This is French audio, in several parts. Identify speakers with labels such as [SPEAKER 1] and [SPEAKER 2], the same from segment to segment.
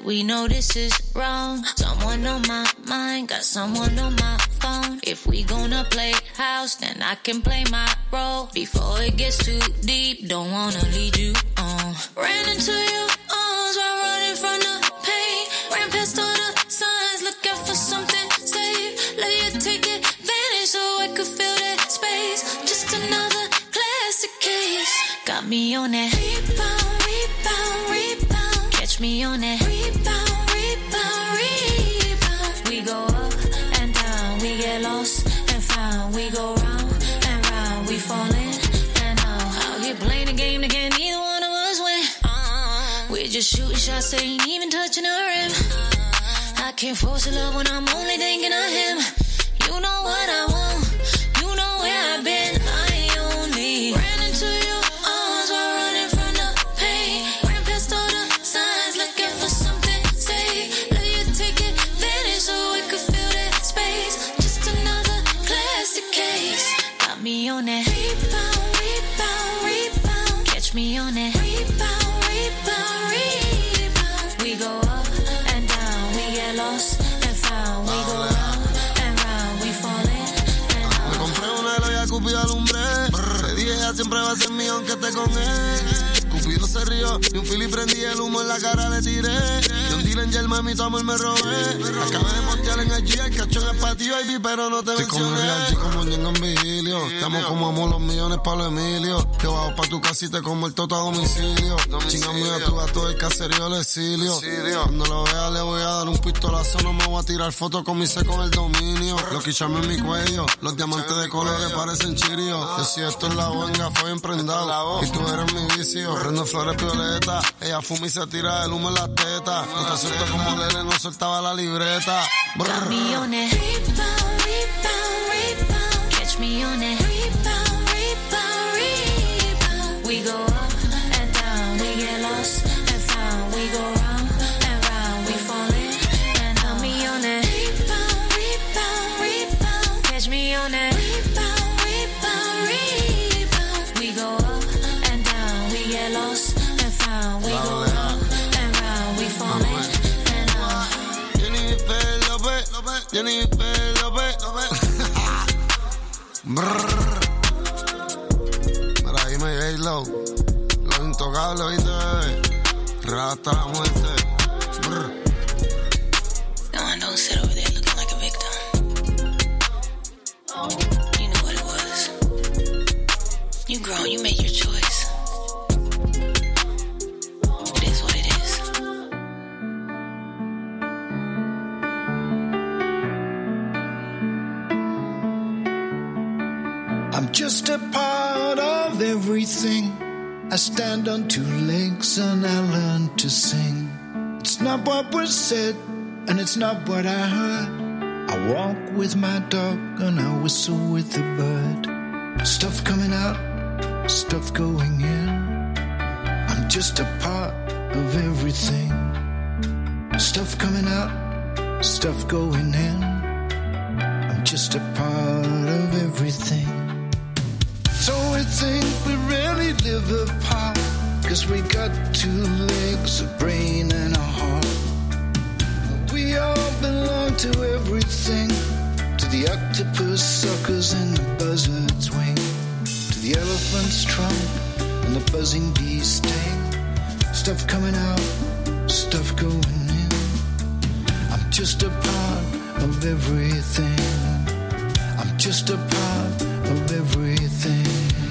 [SPEAKER 1] we know this is wrong. Someone on my mind, got someone on my phone. If we gonna play house, then I can play my role. Before it gets too deep, don't wanna lead you on. Ran into your arms while running from the pain. Ran past all the signs, looking for something safe. Let you take advantage so I could fill that space. Just another classic case. Got me on that rebound, rebound, rebound. Catch me on that rebound, rebound, rebound. We go up and down, we get lost and found. We go round and round, we fall in and out. Out here playing the game again, neither one of us win. We're just shooting shots, they ain't even touching the rim. I can't force your love when I'm only thinking of him. You know what I want, you know where I've been. I only ran into your arms while running from the pain. Ran past all the signs, looking for something safe. Let you take advantage so I could fill that space. Just another classic case. Got me on that rebound, rebound, rebound. Catch me on that rebound, rebound, rebound. We go up and down, we get lost and found. We go round and round, we fall in and out.
[SPEAKER 2] Me compré una y la Cupido alumbré. Le dije ella siempre va a ser mía aunque esté con él. Cupido se rió y un fili prendí el humo en la cara le tiré. Y un deal en Yerma mi tu amor me robé. Acabé de postear en IG el cachón es pa' ti baby pero no te mencioné. Estoy como Real G como Ñengo en vigilio. Te amo como amo los millones Pablo Emilio. Te bajo pa' tu casa y te como el toto a domicilio. Chinga mía tu gato el caserío el exilio. Cuando lo vea le voy a dar un pistolazo. No me voy a tirar fotos con mi seco en el dominio. Los quichame en mi cuello. Los diamantes de colores parecen chirios. Yo si esto es la buenga fue emprendado. Y tú eres mi vicio. Prendo flores violetas. Ella fuma y se tira el humo en las tetas. No te suelto como Lele, no soltaba la libreta.
[SPEAKER 1] Got me on that rebound, rebound, rebound. Catch me on that rebound, rebound, rebound. We go up and down, we get lost and found. We go round and round, we fall in and out. Got me on that rebound, rebound, rebound. Catch me on that rebound, rebound, rebound. We go up and down, we get lost and found. We go round and round, we fall in and out.
[SPEAKER 2] Jennifer López. Mira, dime J-Lo. Los intocables, ¿oíste, bebé? Rata la muerte.
[SPEAKER 1] No, I don't sit over there looking like a victim. You know what it was. You grown, you made your choice. It is what it is.
[SPEAKER 3] I'm just a part of everything. I stand on two legs and I learn to sing. It's not what was said and it's not what I heard. I walk with my dog and I whistle with the bird. Stuff coming out, stuff going in. I'm just a part of everything. Stuff coming out, stuff going in. I'm just a part of everything. So we think we really live apart, 'cause we got two legs, a brain and a heart. We all belong to everything, to the octopus suckers and the buzzard's wing, to the elephant's trunk and the buzzing bee's sting. Stuff coming out, stuff going in. I'm just a part of everything. I'm just a part of everything.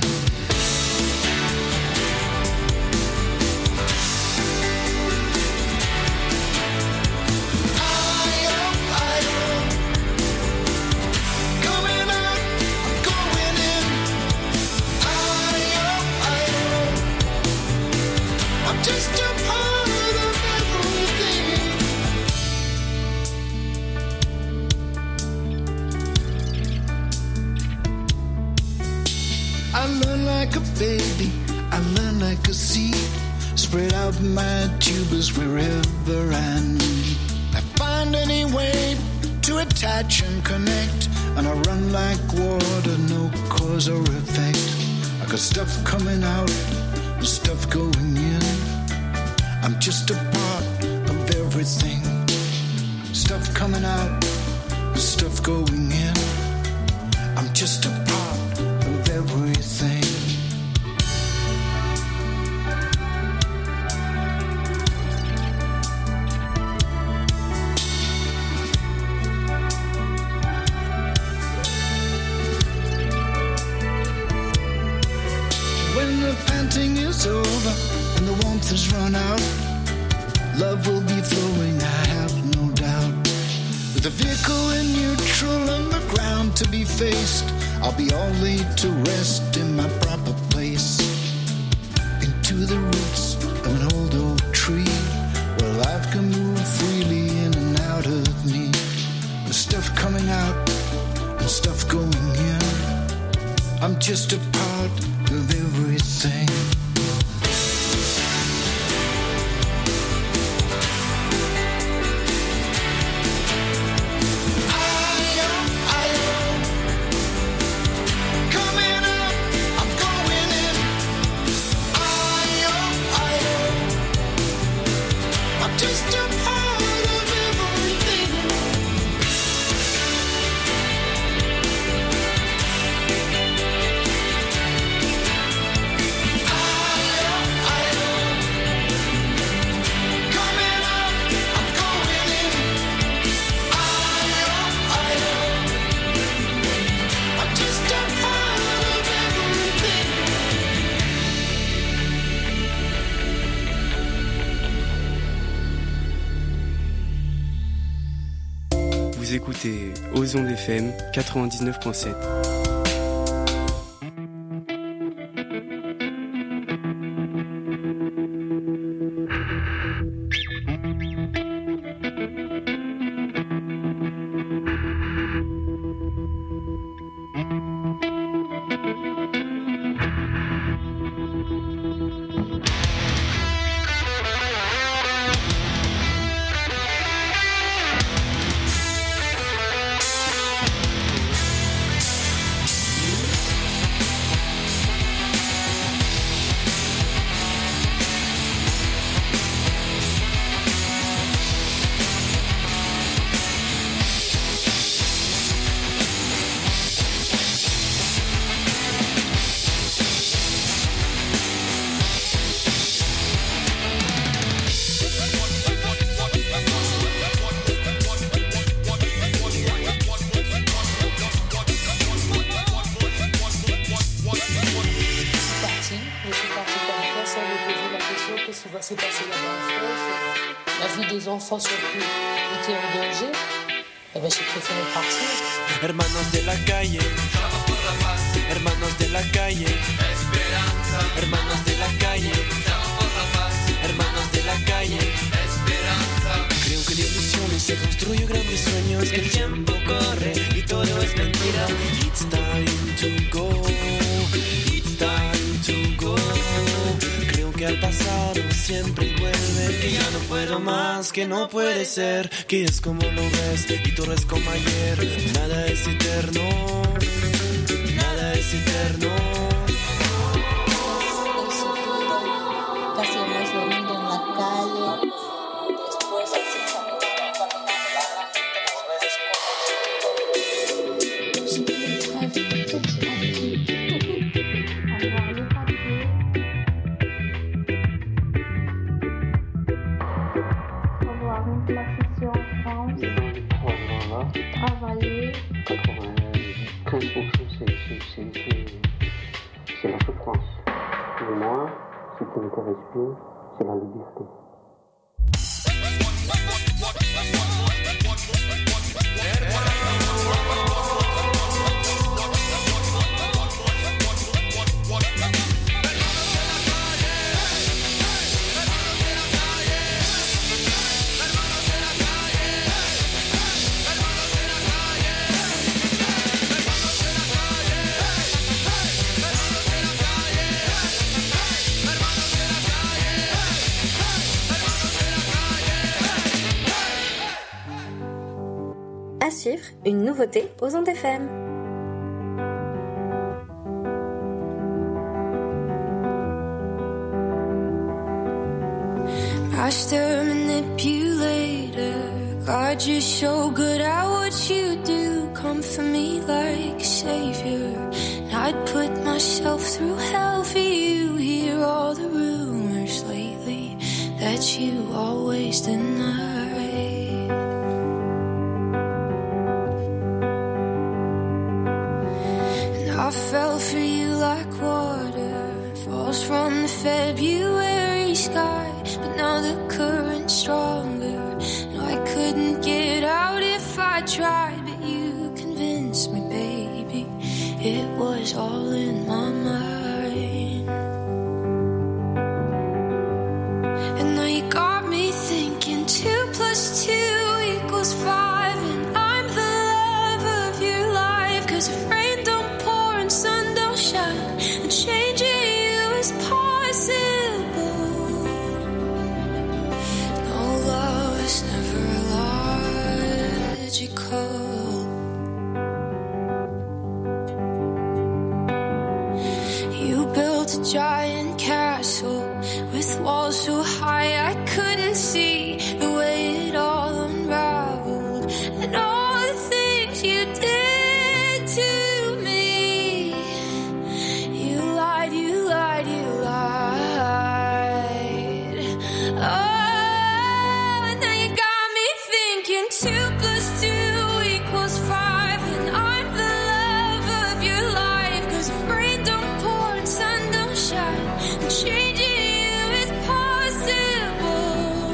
[SPEAKER 3] Baby, I learn like a seed, spread out my tubers wherever I need. I find any way to attach and connect, and I run like water, no cause or effect. I got stuff coming out, stuff going in. I'm just a part of everything. everything. Stuff coming out, stuff going in. I'm just a part of everything. When the panting is over and the warmth has run out, love will be flowing, I have no doubt. With the vehicle in neutral and the ground to be faced, I'll be all laid to rest in my proper place. Into the roots of an old oak tree, where life can move freely in and out of me. With stuff coming out and stuff going in, I'm just a part of everything.
[SPEAKER 4] Vous écoutez Aux Ondes FM 99.7.
[SPEAKER 5] Enfants sont plus étaient en danger, eh ben j'ai préféré partir.
[SPEAKER 6] Hermanos de la calle, hermanos de la calle, esperanza. Hermanos de la calle, hermanos de la calle, esperanza. Creo que la ilusión se construye grandes sueños, que el tiempo corre y todo es mentira. It's time to go, it's time to go. Creo que al pasado siempre vuelve, que ya no puedo más, que no puede ser, que es como lo ves y todo es como ayer. Nada es eterno, nada es eterno.
[SPEAKER 5] Casi hemos dormido en la calle, después así caminando travailler.
[SPEAKER 7] 95% c'est la souffrance. Et moi, ce qui m'intéresse plus, c'est la liberté.
[SPEAKER 8] À suivre, une nouveauté aux Ondes FM.
[SPEAKER 1] I still manipulate
[SPEAKER 9] God, you're so good at what you do. Come for me like a savior. And I'd put myself through hell for you. Hear all the rumors lately that you always deny. And I fell for you like water falls from the February sky. But now the current's stronger. No, I couldn't get out if I tried, but you convinced me, baby. It was all in my mind. And now you got me thinking 2 + 2 = 5. And I'm the love of your life. 'Cause if rain don't pour and sun don't shine, then changing you is possible. No, love is never logical. You built a giant castle with walls so high I couldn't see the way it all unraveled. And all the things you did to me. You lied, you lied, you lied. Oh, and now you got me thinking 2 + 2 = 5. And I'm the love of your life. 'Cause if rain don't pour and sun don't shine, then changing you is possible.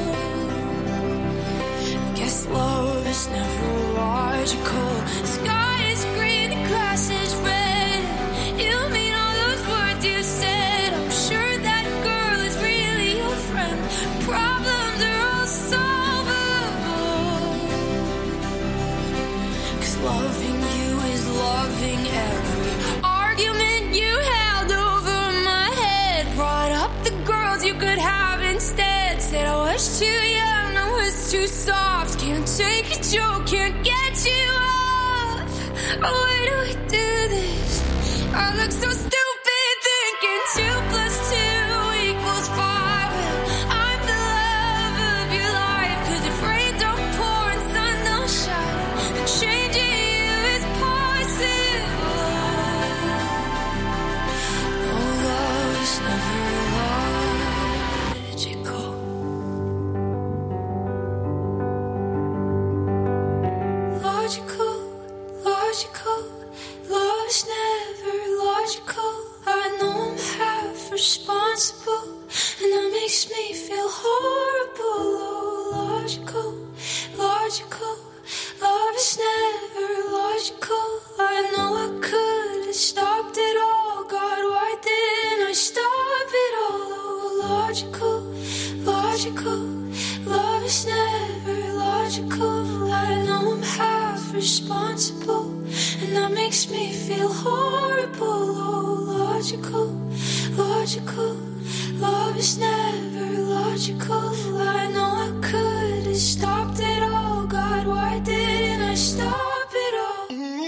[SPEAKER 9] I guess love is never logical. The sky is green, the grass is red. You mean all those words you said. I'm sure that girl is really your friend. Problems are all solvable. 'Cause loving you is loving every argument you held over my head. Brought up the girls you could have instead. Said I was too young, I was too soft. Can't take a joke, can't get you off. Why do we do this? I look so stupid thinking 2 + 2 = 5. I'm the love of your life. 'Cause if rain don't pour and sun don't shine, then changing you is possible. No, love is never logical. Logical, logical. Love is never logical. I know I'm half responsible, and that makes me feel horrible. Oh, logical, logical. Love is never logical. I know I could have stopped it all. God, why didn't I stop it all? Oh, logical, logical. Love is never logical. I know I'm half responsible, and that makes me feel horrible. Oh, logical, logical. Love is never logical. I know I could have stopped it all. God, why didn't I stop it all?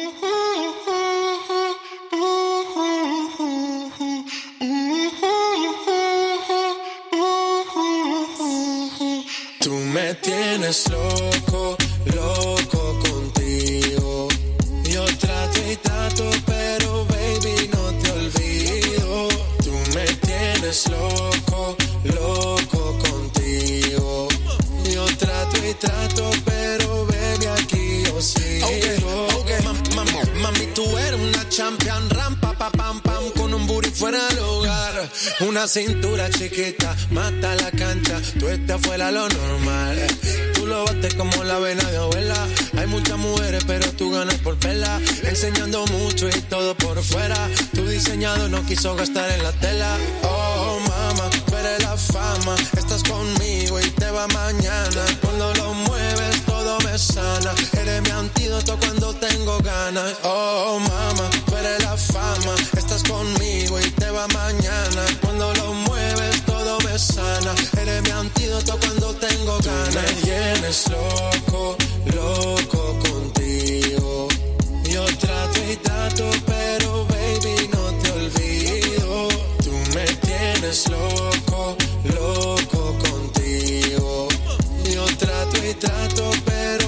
[SPEAKER 6] Tú me tienes loco, loco contigo. Yo trato y trato, pero baby no te olvido. Tú me tienes loco, loco contigo. Yo trato y trato, pero baby aquí yo sigo. Okay. Mami, tú eres una champion, rampa, pa, pam, pam, con un booty fuera del hogar. Una cintura chiquita, mata la cancha, tú estás fuera lo normal. Tú lo bates como la vena de abuela. Hay muchas mujeres, pero tú ganas por verla. Enseñando mucho y todo por fuera. Tu diseñado no quiso gastar en la tela. Oh, mama, tú eres la fama. Estás conmigo y te va mañana. Cuando lo mueves, todo me sana. Eres mi antídoto cuando tengo ganas. Oh, mama, tú eres la fama. Estás conmigo y te va mañana. Cuando lo mueves, todo me sana. Eres mi antídoto cuando tengo ganas. Tú me tienes loco, loco contigo. Yo trato y trato, pero baby no te olvido. Tú me tienes loco, loco contigo. Yo trato y trato, pero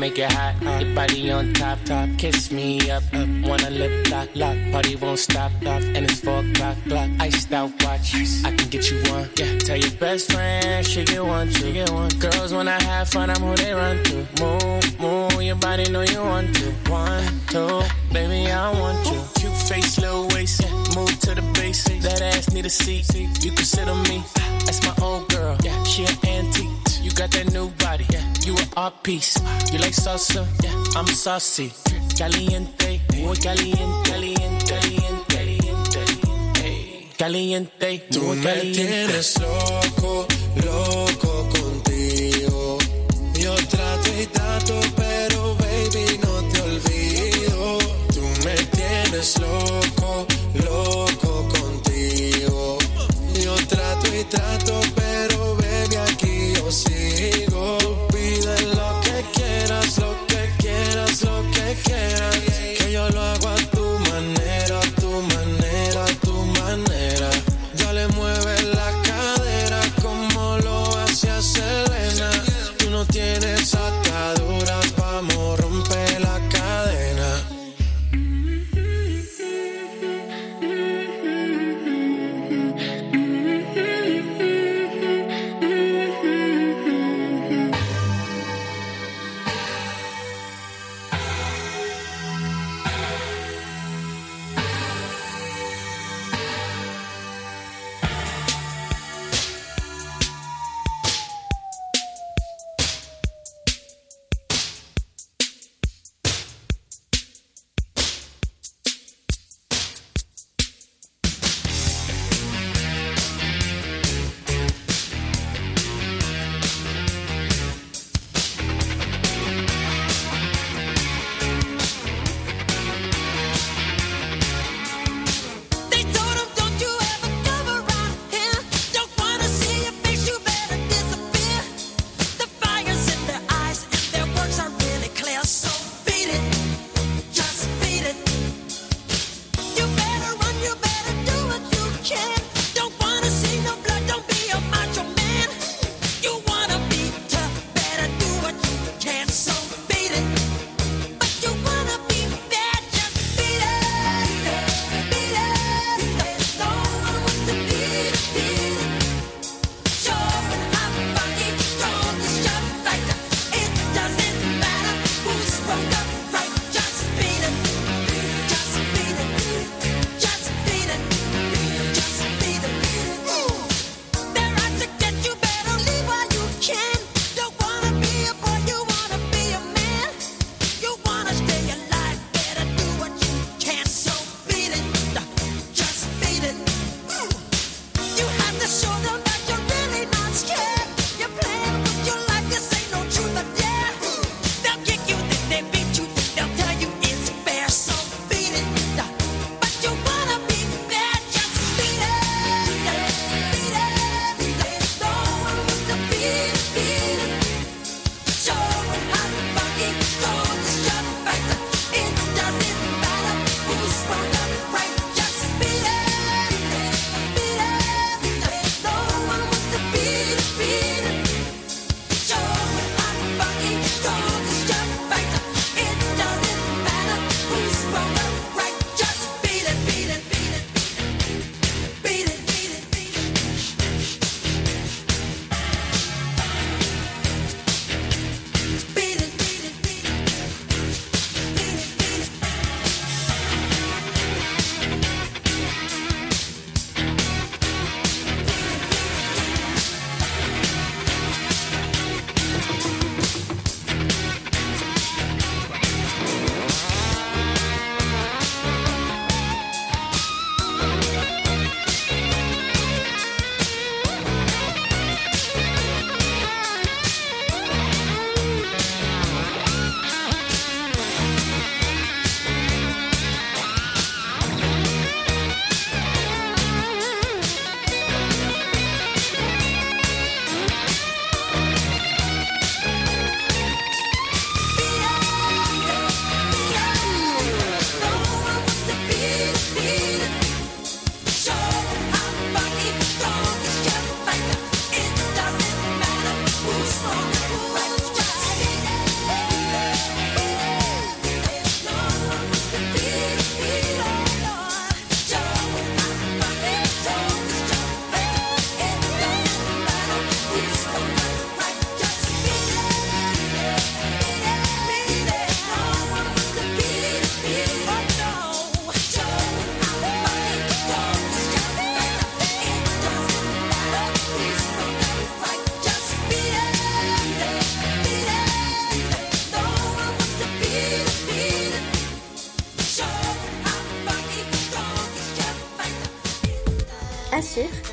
[SPEAKER 10] make it hot. Your body on top, top. Kiss me up, up. Wanna lip lock, lock. Party won't stop, stop. And it's 4 o'clock, clock. Iced out watch. I can get you one. Yeah, tell your best friend she get one too. Girls when I have fun, I'm who they run to. Move, move. Your body know you want to. 1, 2, baby I want you. Cute face, little waist. Yeah. Move to the base. That ass need a seat. You can sit on me. That's my old girl. Yeah, she an antique. You got that new body. Yeah, you an art piece. You like salsa? Yeah, I'm saucy. Caliente, muy caliente, caliente, caliente, caliente, caliente.
[SPEAKER 11] Tú me tienes loco, loco contigo. Yo trato y trato, pero baby no te olvido. Tú me tienes loco, loco contigo. Yo trato y trato, pero baby aquí yo sigo. Pide lo que quieras, lo que quieras, lo que quieras. Que yo lo hago a tu manera, a tu manera, a tu manera. Dale, mueve la cadera como lo haces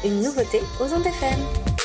[SPEAKER 8] une nouveauté aux ondes FM.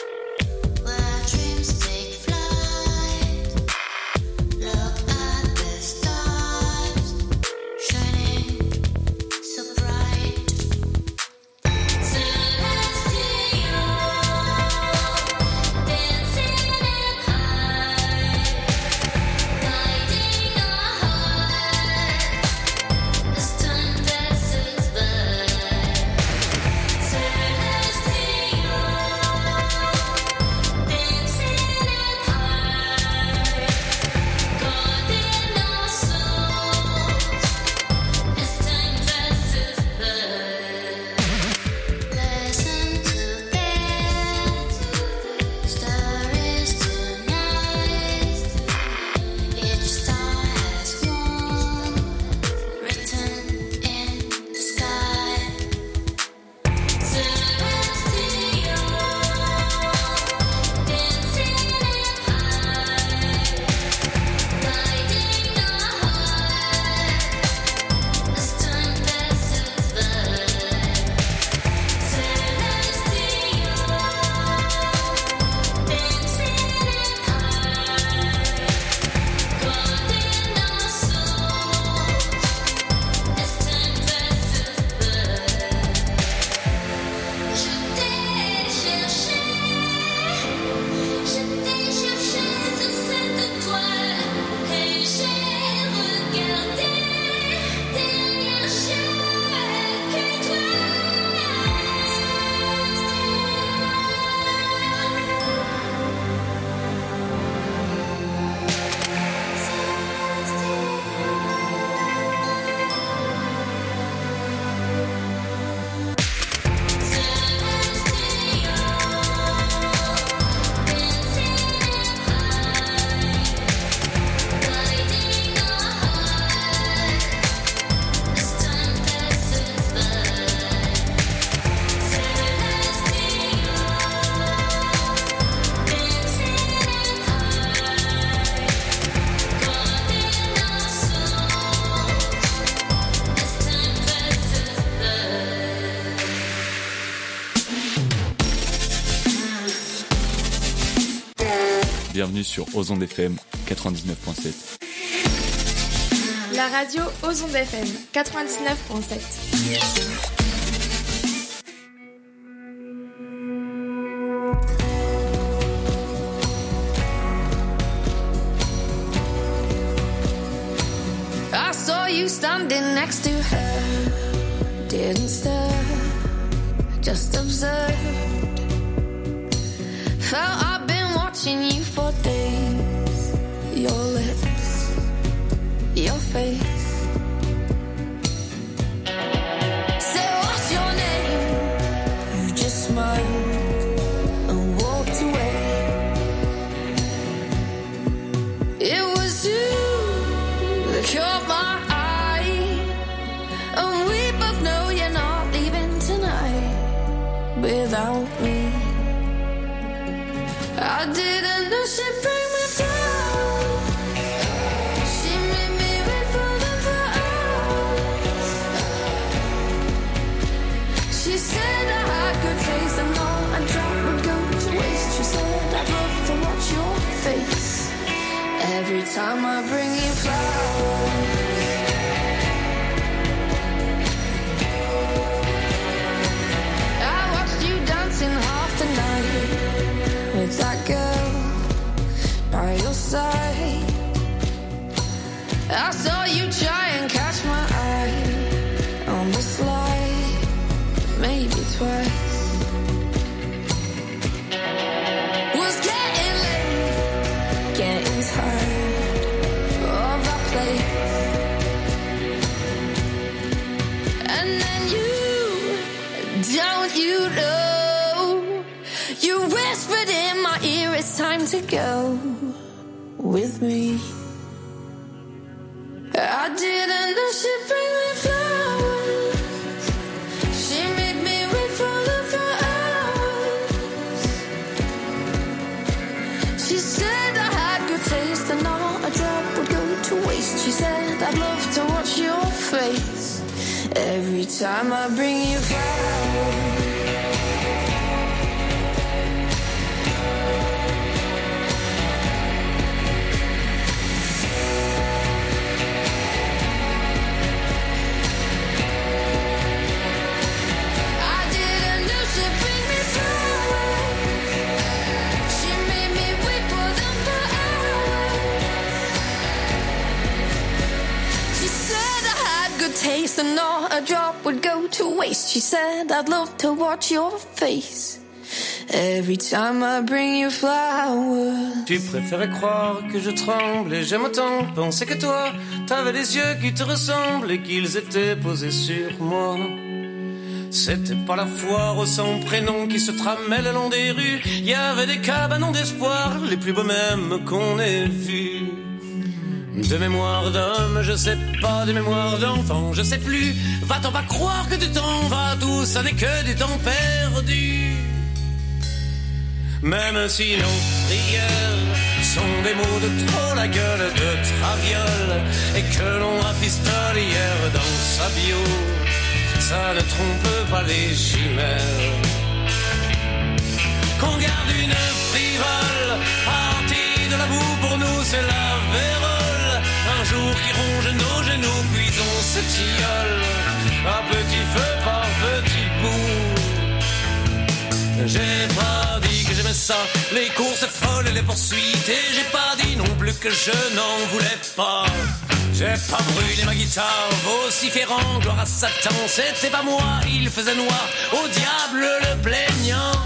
[SPEAKER 12] Bienvenue sur Ozonde FM 99.7.
[SPEAKER 13] La radio Ozonde FM 99.7.
[SPEAKER 9] I saw you standing next to her, didn't stare, just observed. Felt I've been watching you for days, your lips, your face. Said, what's your name? You just smiled and walked away. It was you that caught my eye, and we both know you're not leaving tonight without me. I didn't know she'd bring me down. She made me wait for them for hours. She said I had good taste and all a drop would go to waste. She said I'd love to watch your face every time I bring you flowers. I watched you dancing half the night with that girl by your side. I saw you try and catch my eye on the slide, maybe twice. Was getting late, getting tired of that place. And then don't you know, you whispered in my ear, it's time to go with me. I didn't know she'd bring me flowers. She made me wait for them for hours. She said I had good taste and not a drop would go to waste. She said I'd love to watch your face every time I bring you flowers. place and not a drop would go to waste. She said, I'd love to watch your face every time I bring you flowers.
[SPEAKER 14] Tu préférais croire que je tremble et j'aime autant penser que toi t'avais les yeux qui te ressemblent et qu'ils étaient posés sur moi. C'était pas la foire sans prénom qui se tramait le long des rues. Il y avait des cabanons d'espoir, les plus beaux mêmes qu'on ait vus. De mémoire d'homme, je sais pas, de mémoire d'enfant, je sais plus. Va-t'en pas croire que du temps va, tout ça n'est que du temps perdu. Même si nos prières sont des mots de trop la gueule de traviole et que l'on rafistole hier dans sa bio, ça ne trompe pas les chimères. Qu'on garde une frivole partie de la boue, pour nous c'est la vérole. Un jour qui ronge nos genoux, puis on se tilleule à petit feu par petit bout. J'ai pas dit que j'aimais ça, les courses folles et les poursuites, et j'ai pas dit non plus que je n'en voulais pas. J'ai pas brûlé ma guitare, vociférant, gloire à Satan, c'était pas moi, il faisait noir, au diable le plaignant.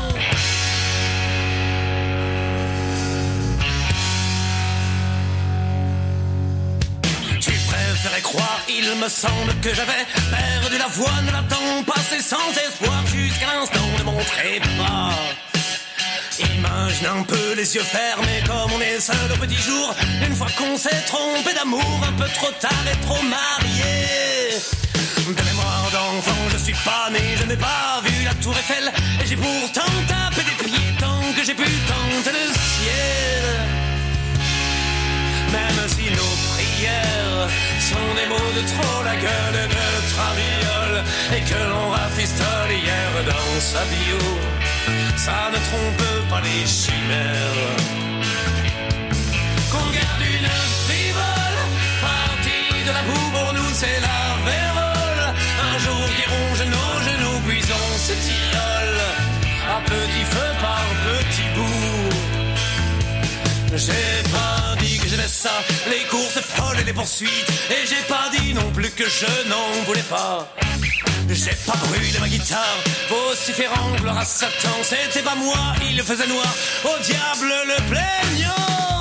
[SPEAKER 14] Tu préférais croire, il me semble que j'avais perdu la voix, ne l'attends passé sans espoir, jusqu'à l'instant ne montrait pas. Imagine un peu les yeux fermés comme on est seul au petit jour, une fois qu'on s'est trompé d'amour, un peu trop tard et trop marié. De mémoire d'enfant, je suis pas né, je n'ai pas vu la tour Eiffel, et j'ai pourtant tapé des pieds tant que j'ai pu tenter le ciel. Même si nos prières sont des mots de trop la gueule de traviole et que l'on rafistole hier dans sa bio, ça ne trompe pas les chimères. Qu'on garde une frivole partie de la boue, pour nous c'est la vérole. Un jour qui ronge nos genoux, puis on se tilleule à petit feu par petit bout. J'ai pas dit que j'aimais ça, les courses folles et les poursuites, et j'ai pas dit non plus que je n'en voulais pas. J'ai pas brûlé ma guitare, vociférant, gloire à Satan, c'était pas moi, il faisait noir, au diable le plaignant.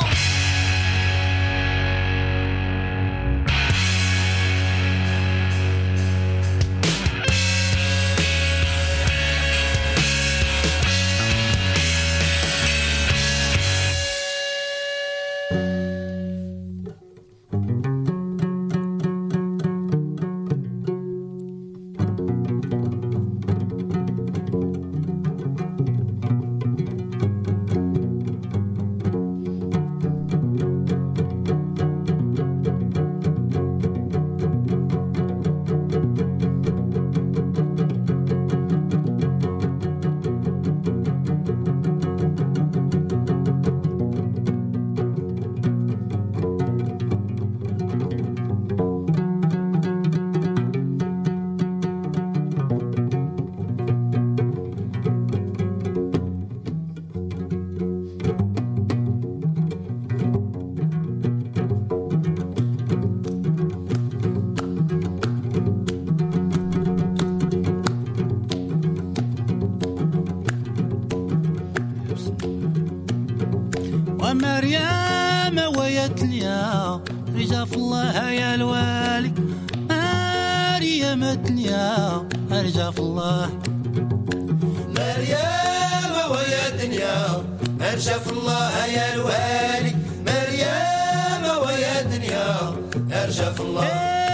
[SPEAKER 15] مريم ويتليا رجاف الله يا الوالي مريم تليا رجاف الله
[SPEAKER 16] مريم ويتليا رجاف الله يا الوالي مريم ويتليا رجاف الله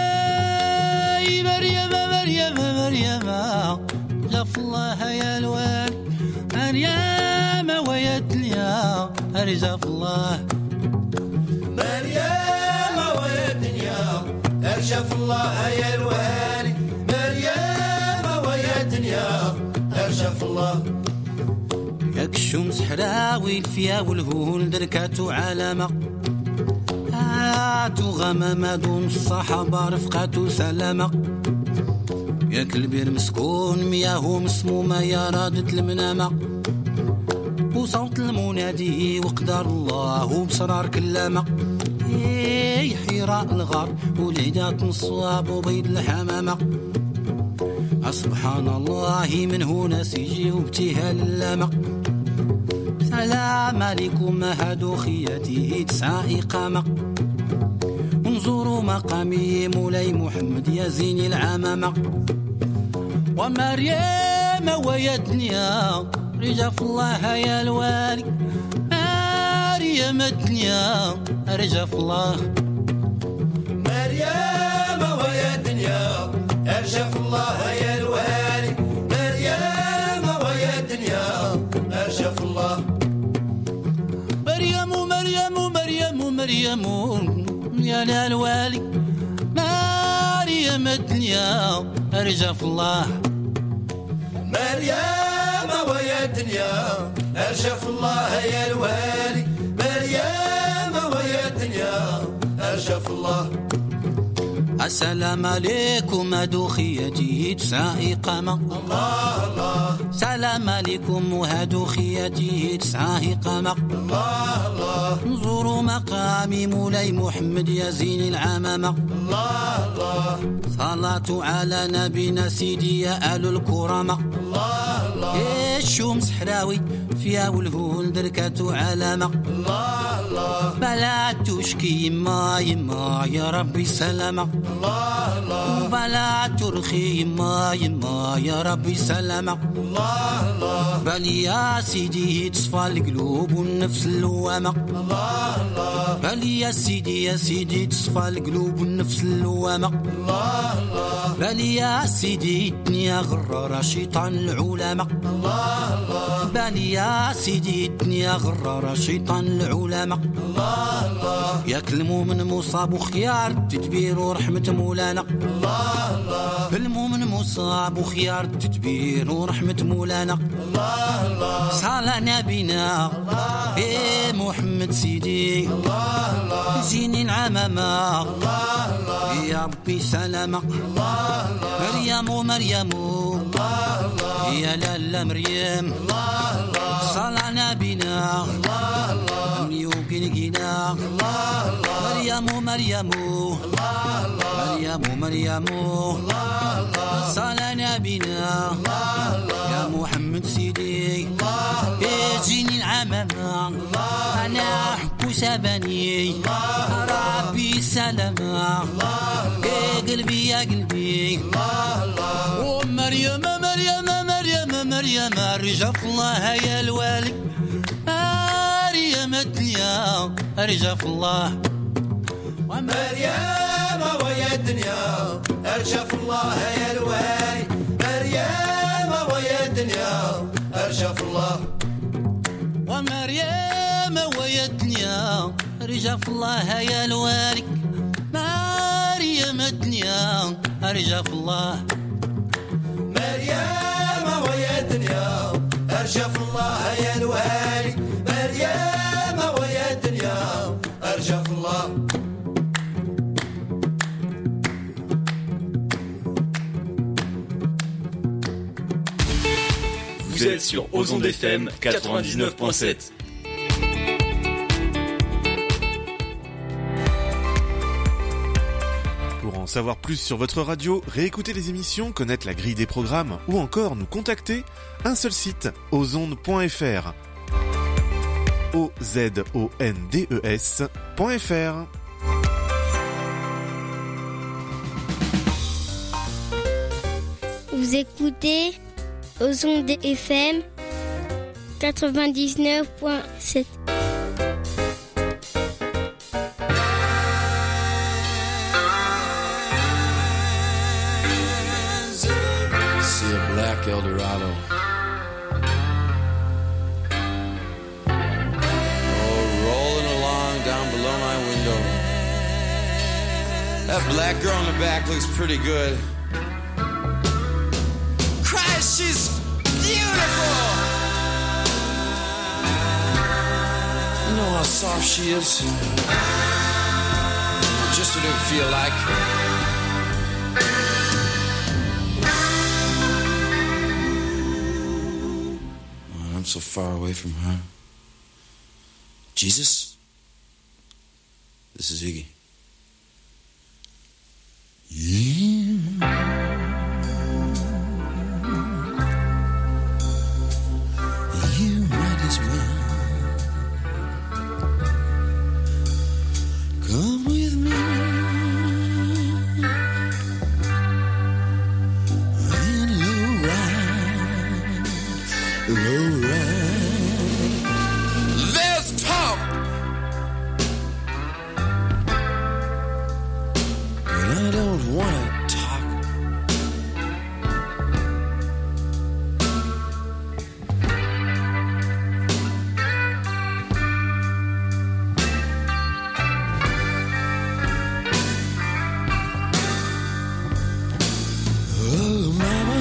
[SPEAKER 15] مريم مريم مريم رجاف الله يا الوالي مريم ويتليا رجاف الله
[SPEAKER 16] مريم ويدنيا ارجف الله يا الوالي مريم ويدنيا ارجف الله
[SPEAKER 15] ياك الشمس حراوي الفيا والهول دركاتو علامة هاتو غمامة دون الصحابة رفقاتو سلامة ياك البير مسكون مياهو مسمومة يا رادة المنامة وصوت المنادي وقدر الله وبصرار كلامة حراء الغار وليدات الصواب وبيض الحمامة. سبحان الله من هنا سيجي وابتهال اللامة. سلام عليكم هادو خياتي 9 إقامة. انظروا مقامي مولاي محمد يا زيني العمامة. ومريم ويا الدنيا رجف الله يا الوالي. مريم الدنيا رجف الله.
[SPEAKER 16] مريم ويا الدنيا رجف الله يا الوالي. مريم ويا الدنيا رجف الله.
[SPEAKER 15] مريم مريم مريم مريم يا الوالي. مريم الدنيا رجف الله.
[SPEAKER 16] مريم ويا الدنيا رجف الله يا الوالي. مريم ويا الدنيا رجف الله.
[SPEAKER 15] السلام عليكم هادو خياتي 9 إقامة.
[SPEAKER 16] الله الله.
[SPEAKER 15] سلام عليكم وهادو خياتي 9 إقامة.
[SPEAKER 16] الله الله.
[SPEAKER 15] انظروا مقامي مولاي محمد يا زين العمامة.
[SPEAKER 16] الله الله.
[SPEAKER 15] صلاة على نبينا سيدي يا آل الكرامة.
[SPEAKER 16] الله الله.
[SPEAKER 15] الشوم صحراوي فيها والهون دركاتو علامة.
[SPEAKER 16] الله الله.
[SPEAKER 15] بلا تشكي يما يما يا ربي سلامة.
[SPEAKER 16] الله الله.
[SPEAKER 15] وبلا ترخي يما يما يا ربي سلامة.
[SPEAKER 16] الله الله.
[SPEAKER 15] بل يا سيدي تصفى القلوب والنفس اللوامة.
[SPEAKER 16] الله الله.
[SPEAKER 15] بل يا سيدي تصفى القلوب والنفس اللوامة.
[SPEAKER 16] الله الله.
[SPEAKER 15] بل يا سيدي الدنيا غرارة شيطان العلماء.
[SPEAKER 16] الله الله.
[SPEAKER 15] بل يا سيدي الدنيا غرارة شيطان العلماء.
[SPEAKER 16] الله الله.
[SPEAKER 15] يكلموا من مصاب وخيار التدبير ورحمة مولانا.
[SPEAKER 16] الله الله.
[SPEAKER 15] المؤمن مصاب وخيار التدبير ورحمة مولانا.
[SPEAKER 16] الله الله.
[SPEAKER 15] صلى نبينا إيه محمد سيدي.
[SPEAKER 16] الله الله.
[SPEAKER 15] زين العمامة.
[SPEAKER 16] الله الله.
[SPEAKER 15] يا ربي سلامة.
[SPEAKER 16] الله الله.
[SPEAKER 15] مريم مريم.
[SPEAKER 16] الله الله.
[SPEAKER 15] يا لالا مريم.
[SPEAKER 16] الله الله.
[SPEAKER 15] صلى نبينا.
[SPEAKER 16] الله الله.
[SPEAKER 15] ميوكينا.
[SPEAKER 16] الله الله.
[SPEAKER 15] مريم مريم.
[SPEAKER 16] الله الله.
[SPEAKER 15] مريم.
[SPEAKER 16] الله الله.
[SPEAKER 15] صلى نبينا.
[SPEAKER 16] الله الله.
[SPEAKER 15] يا محمد سيدي.
[SPEAKER 16] الله الله.
[SPEAKER 15] جيني العمامة. أنا حب سبني. ربي سلامة. قلبي يا قلبي.
[SPEAKER 16] الله الله.
[SPEAKER 15] ومريم مريم مريم مريم رجف الله يا الوالي. مريم الدنيا رجف الله.
[SPEAKER 16] مريم ويا الدنيا رجف الله يا الوالي. مريم ويا الدنيا رجف الله.
[SPEAKER 15] ومريم ويا الدنيا رجف الله يا الوالي. مريم الدنيا رجف الله.
[SPEAKER 16] مريم ويا الدنيا رجف الله يا الوالي. مريم ويا الدنيا رجف الله.
[SPEAKER 12] Vous êtes sur Ozon FM 99.7.
[SPEAKER 17] Pour en savoir plus sur votre radio, réécouter les émissions, connaître la grille des programmes ou encore nous contacter, un seul site, ozondes.fr. OZONDES.fr.
[SPEAKER 18] Vous écoutez Ozondes FM 99.7.
[SPEAKER 19] See a black Eldorado. Oh, rolling along down below my window. That black girl in the back looks pretty good. Christ, she's beautiful! You know how soft she is? Just what it would feel like. Oh, I'm so far away from her. Jesus? This is Iggy.
[SPEAKER 11] You might as well come with me. And low ride. There's talk, but I don't wanna talk. Oh, mama,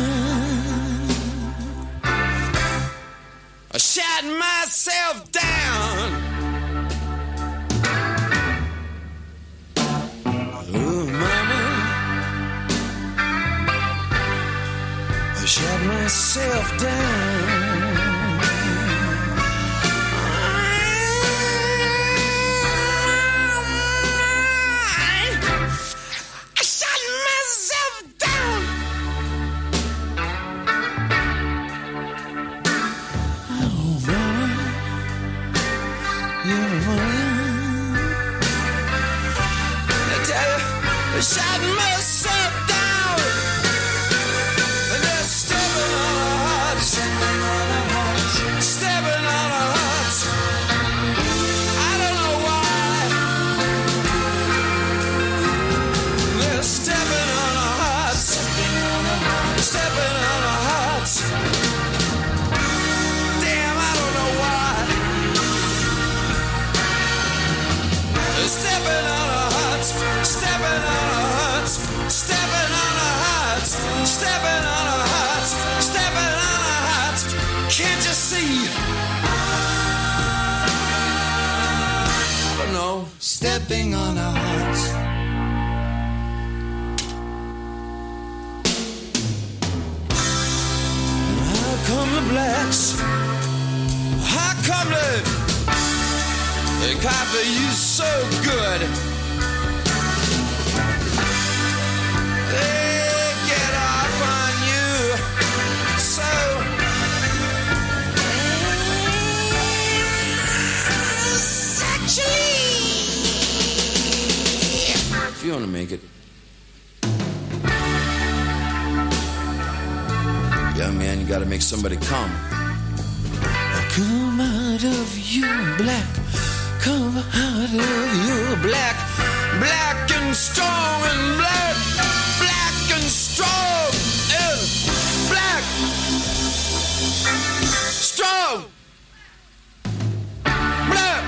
[SPEAKER 11] I shot myself down. Oh, mama, I shot myself down. I shot myself down. Oh, mama, you're mine. I tell you, I shot myself down. And they're stepping on a heart, stepping on a heart, stepping on a heart. I don't know why. They're stepping on a heart, stepping on a heart, stepping on a heart. Damn, I don't know why. They're stepping on a heart, stepping on a heart, stepping on a heart, stepping on a heart, stepping on a heart. Can't you see? I don't know, stepping on a heart. How come the blacks? How come they copy you so good? They get off on you so sexually. If you want to make it, young man, you got to make somebody come. Come out of you black, come out of you black, black and strong and black, black and strong and black, strong, black.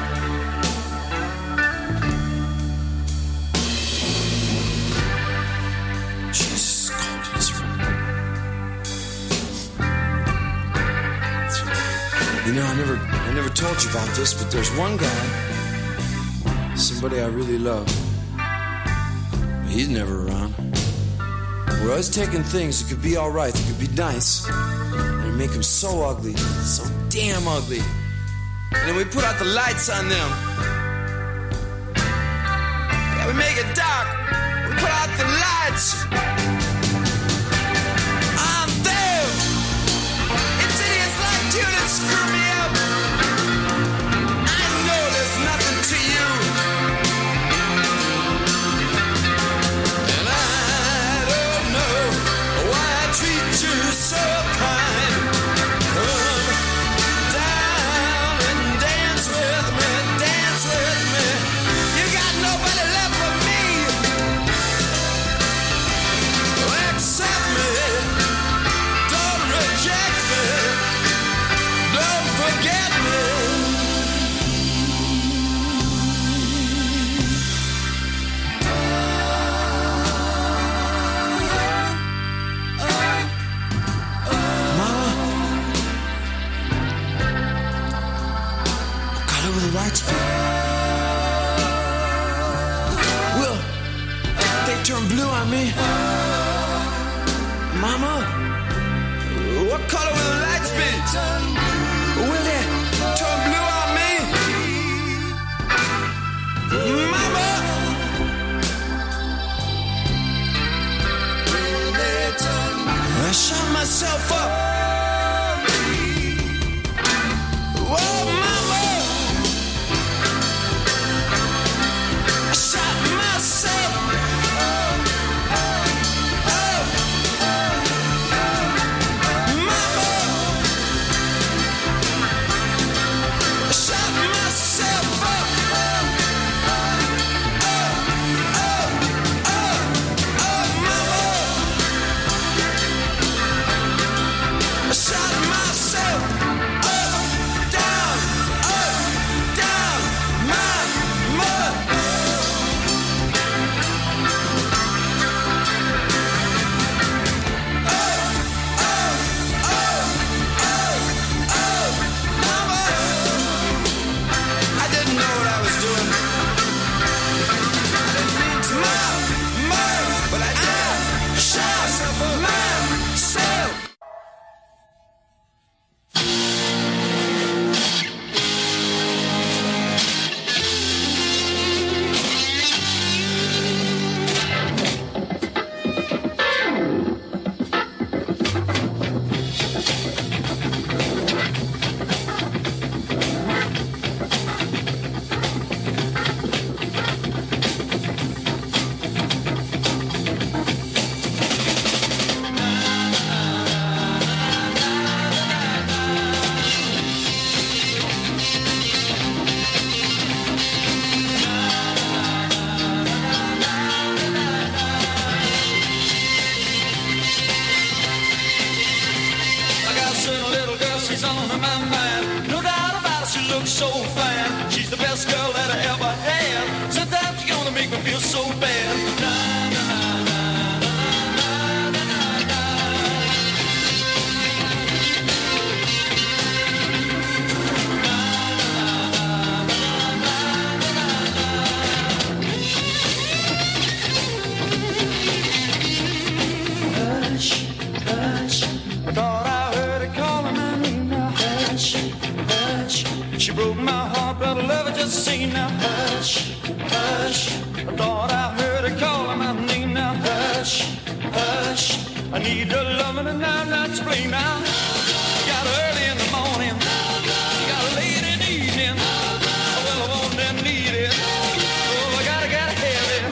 [SPEAKER 11] Jesus is cold in this room. You know, I never told you about this, but there's one guy, somebody I really love. He's never around. We're always taking things that could be all right, that could be nice, and make them so ugly, so damn ugly. And then we put out the lights on them. Yeah, we make it dark. We put out the lights on them. It's idiots like you that screw me up. I know there's nothing to you. And I don't know why I treat you so kind. Come down and dance with me, dance with me. You got nobody left but me. Accept me, don't reject me, don't forget me. Mama, color with the lights, Will, they turn blue on me. Mama, what color will the lights be? Will they turn blue on me? Mama,
[SPEAKER 16] myself up. Oh, mama, I shot myself up. So fine, she's the best girl that I ever had. Sometimes you're gonna make me feel so bad. Na, na, na, na, na, na, na, na. Hush, hush, I thought I heard her calling my name. Now hush, hush. She broke my heart, but I love her just the same. Now hush, hush. I thought I heard her calling my name. Now hush, hush. I need her loving and I'm not to blame now. You got her early in the morning, you got her late in the evening. Well, I want and need it. Oh, I gotta have it.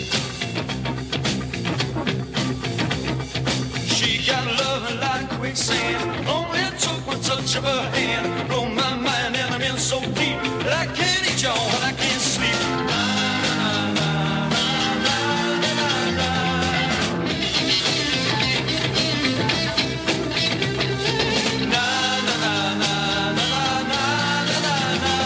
[SPEAKER 16] She got loving like quicksand. Only it took one touch of her hand. Blow my mind and I'm in so deep that I can't eat y'all and I can't sleep. Na, na, na, na, na, na, na, na, na, na, na, na, na.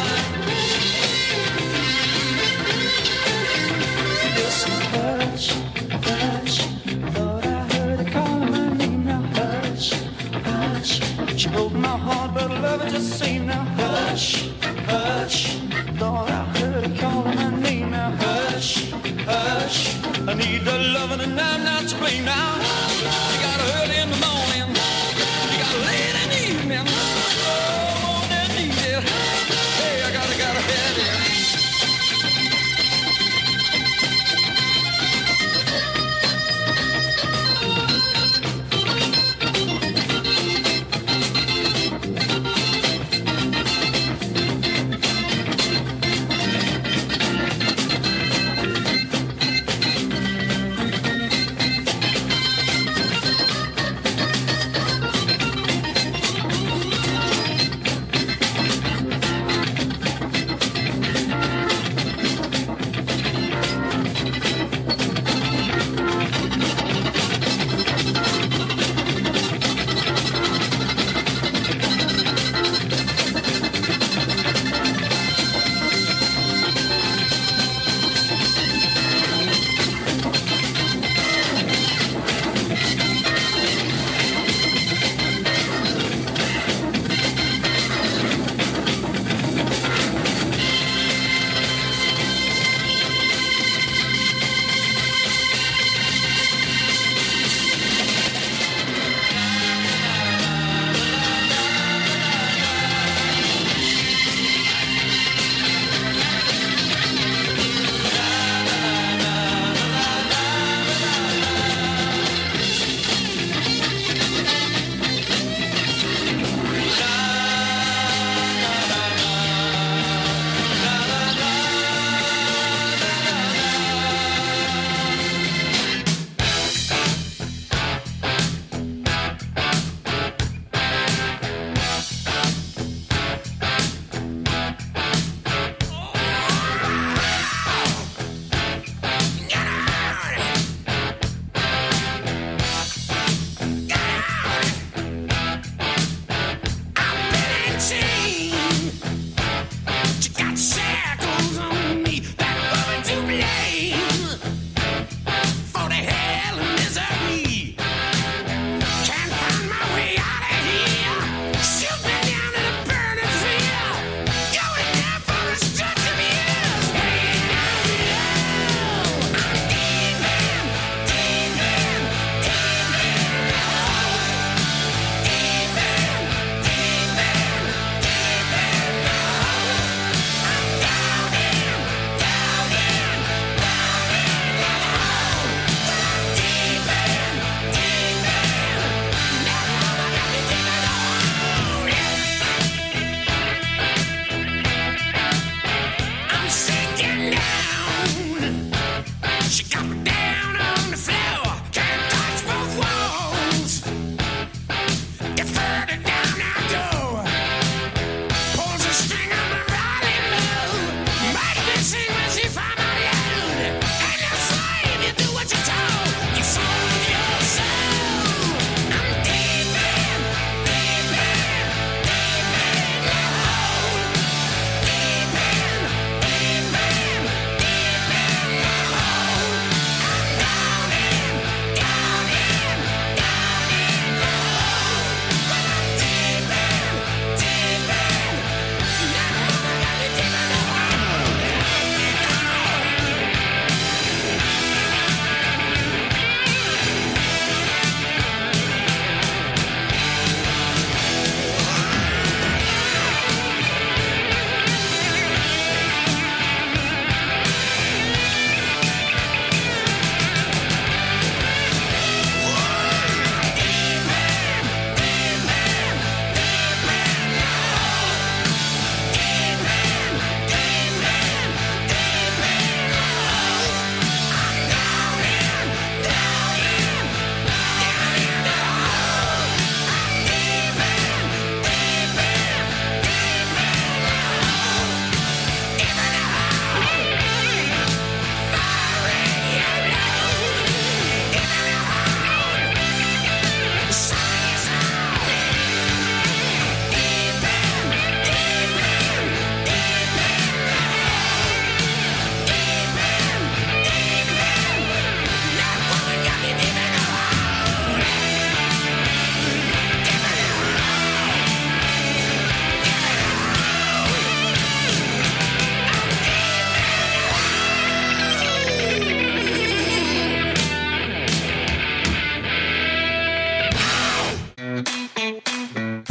[SPEAKER 16] Listen, hush, hush. Thought I heard her calling my name. Now hush, hush. She broke my heart, but I love her just the same. Now hush, hush. Thought I heard her calling my name. Now hush, hush. I need the loving and I'm not to blame now. You got her early in the morning, you got her late in the evening. Oh, on that need it. Hey, I gotta have it.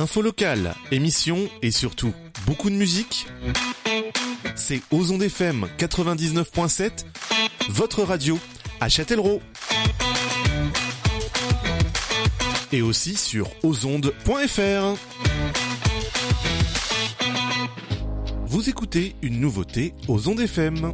[SPEAKER 17] Info locale, émissions et surtout beaucoup de musique. C'est Aux Ondes FM 99.7, votre radio à Châtellerault. Et aussi sur ozondes.fr. Vous écoutez une nouveauté aux Ondes FM.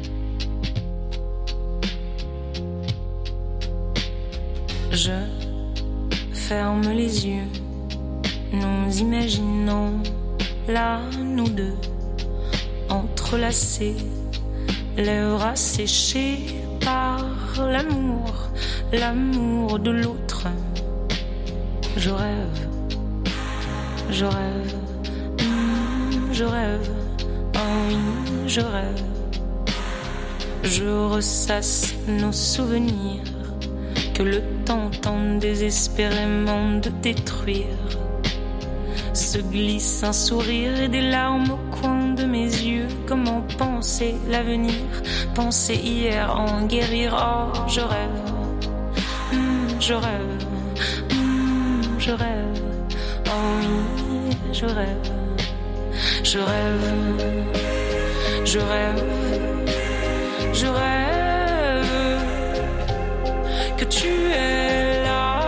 [SPEAKER 1] Je ferme les yeux, nous imaginons là nous deux, entrelacés, lèvres asséchées par l'amour, l'amour de l'autre. Je rêve, je rêve, je rêve, oh oui, je rêve. Je ressasse nos souvenirs que le temps tente désespérément de détruire. Se glisse un sourire et des larmes au coin de mes yeux. Comment penser l'avenir, penser hier, en guérir. Oh, je rêve, je rêve, je rêve, oh oui, je rêve, je rêve, je rêve, je rêve que tu es là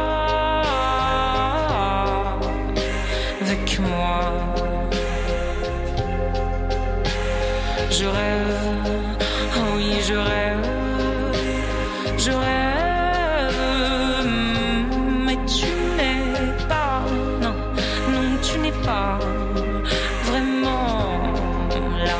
[SPEAKER 1] avec moi. Je rêve, oh oui, je rêve, je rêve, mais tu n'es pas, non, non, tu n'es pas vraiment là.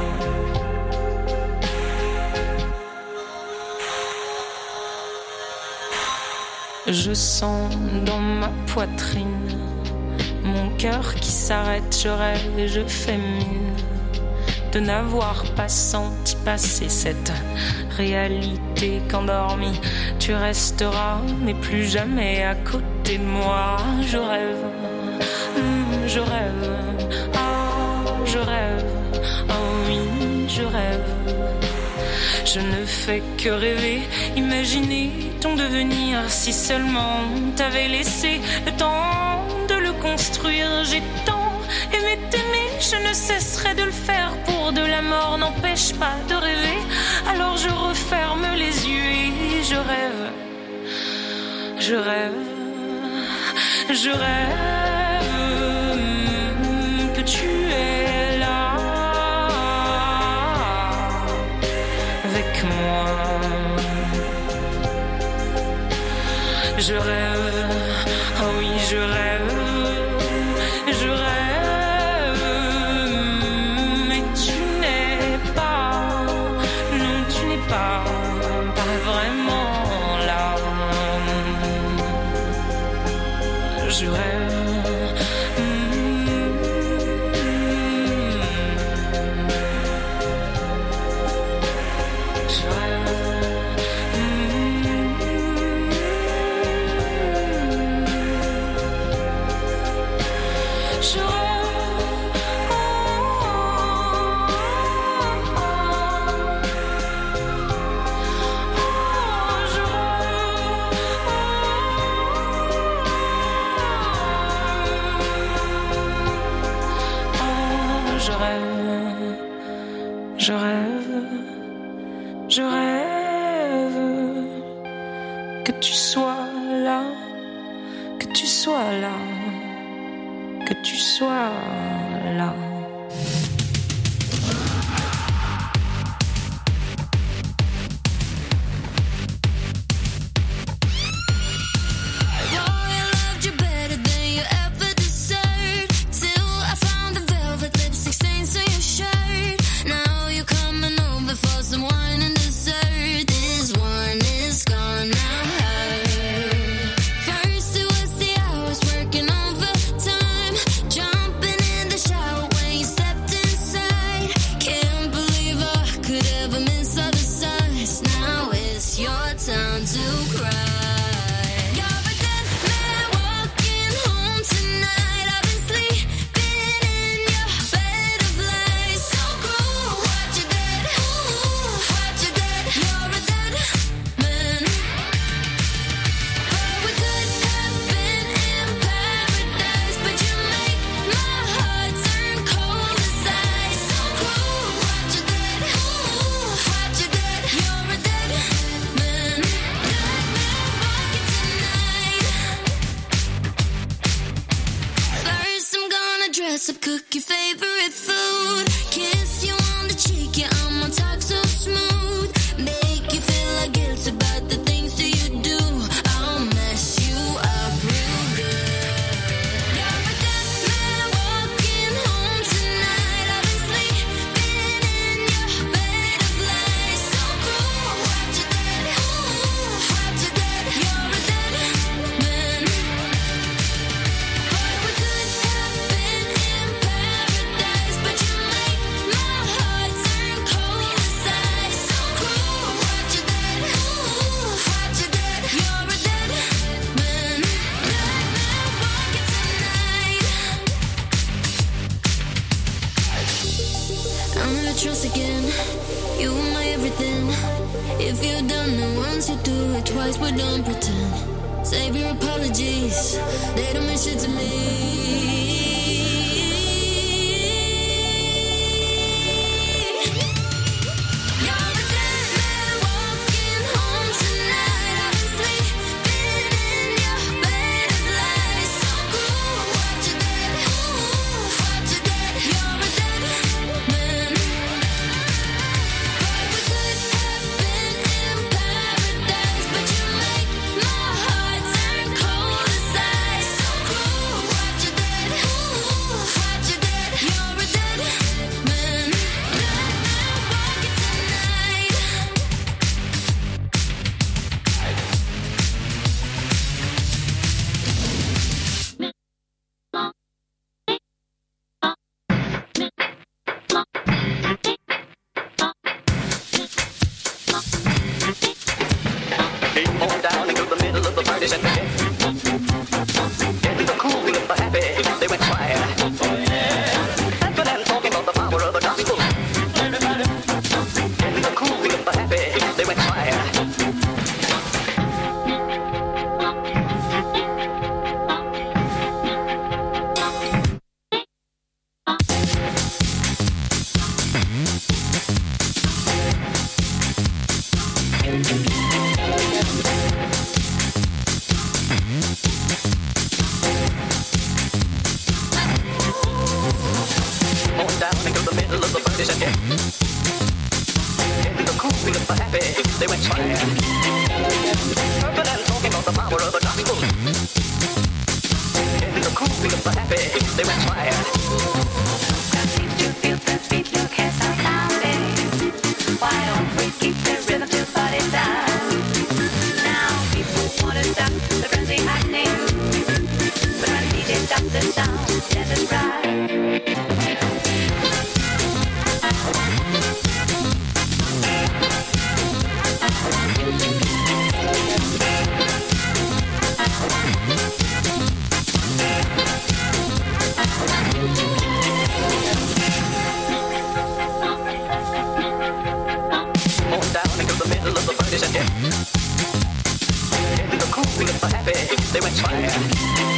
[SPEAKER 1] Je sens dans ma poitrine mon cœur qui s'arrête, je rêve et je fais mine de n'avoir pas senti passer cette réalité qu'endormi tu resteras, mais plus jamais à côté de moi. Je rêve, je rêve, ah, je rêve, oh oui, je rêve. Je ne fais que rêver, imaginer ton devenir. Si seulement t'avais laissé le temps de le construire. J'ai tant aimé t'aimer, je ne cesserai de le faire. Pour de la mort n'empêche pas de rêver. Alors je referme les yeux et je rêve. Je rêve, je rêve que tu es là avec moi. Je rêve, oh oui, je rêve, je rêve, mais tu n'es pas, non, tu n'es pas vraiment là. Je rêve. Je rêve, je rêve que tu sois là, que tu sois là, que tu sois là.
[SPEAKER 9] But you
[SPEAKER 1] cook your favorite food, kiss you on the cheek, yeah, I'ma talk so smooth, make you feel like guilt about the things that you do. I'll mess you up real good. You're a dead man walking home tonight. I've been sleeping in your bed of lies. So cruel, what you did, what you did. You're a dead man. Boy, we could have been in paradise, but you make my heart turn cold as ice. So cruel, what you did, what you did. You're a dead man. Dead man walking tonight. I'll never trust again. You were my everything. If you've done it once, you do it twice, but don't pretend. Save your apologies, they don't mean shit to me. You're a dead man walking home tonight. I've been sleeping in your bed of lies. So cruel, what you did, what you did. You're a dead man. Boy, we could have been in paradise, but you make my heart turn cold as ice. So cruel, what you did, what you did. You're a dead man. Dead man walking tonight.
[SPEAKER 14] Came on down into the middle of the party center. Getting the cool feeling for happy, they went quiet. Laughing and talking about the power of the gospel. Getting the cool feeling for happy, they went quiet. On down into the middle of the party center. Getting the cool feeling for happy, they went quiet. Laughing and talking about the power of the gospel. Getting the cool feeling for happy, they went quiet.
[SPEAKER 20] Why don't we keep the rhythm to party time? Now people wanna stop the frenzy happening, but when DJ stops the sound, let us ride.
[SPEAKER 14] On down into the middle of the party center. Getting the cool feeling for happy, they went quiet.